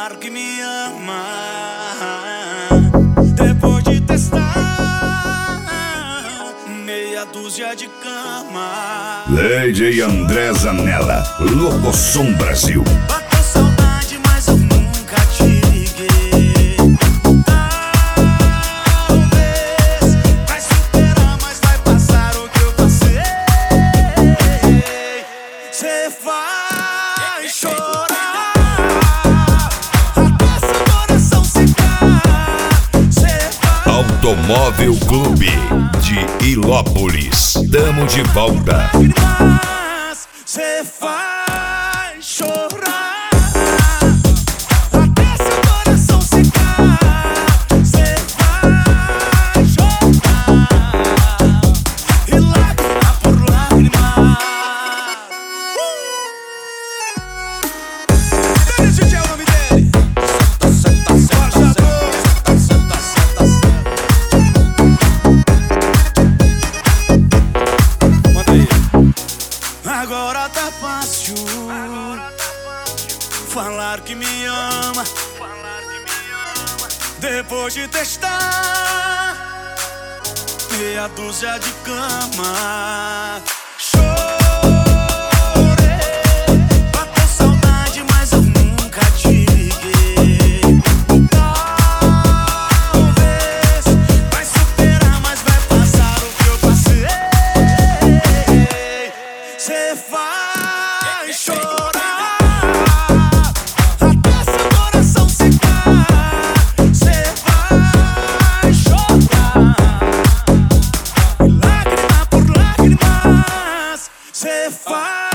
Falaram que me ama depois de testar meia dúzia de cama. Lady André Zanella, Locosom Brasil. Bateu saudade, mas eu nunca te liguei. Talvez vai superar, mas vai passar o que eu passei. Cê vai chorar até seu coração secar. Cê vai Automóvel Clube de Ilópolis. Tamo de volta. lágrimas. Cê vai chorar até seu coração secar. Cê vai chorar e lágrima por lágrima. Esse é o nome dele. Senta, senta, senta, senta, senta, senta. Manda aí. Agora tá fácil falar que me ama depois de testar meia dúzia de cama. Chorei, bateu saudade, mas eu nunca te liguei. Talvez vai superar, mas vai passar o que eu passei. Cê vai chorar até seu coração secar. Cê vai chorar lágrima por lágrimas. Cê vai